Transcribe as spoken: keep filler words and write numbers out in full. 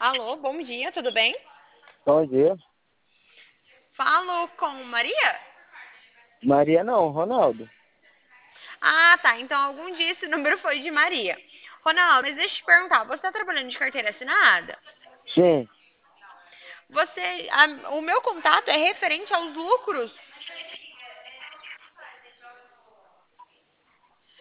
Alô, bom dia, tudo bem? Bom dia. Falo com Maria? Maria não, Ronaldo. Ah, tá. Então algum dia esse número foi de Maria. Ronaldo, mas deixa eu te perguntar, você está trabalhando de carteira assinada? Sim. Você, a- o meu contato é referente aos lucros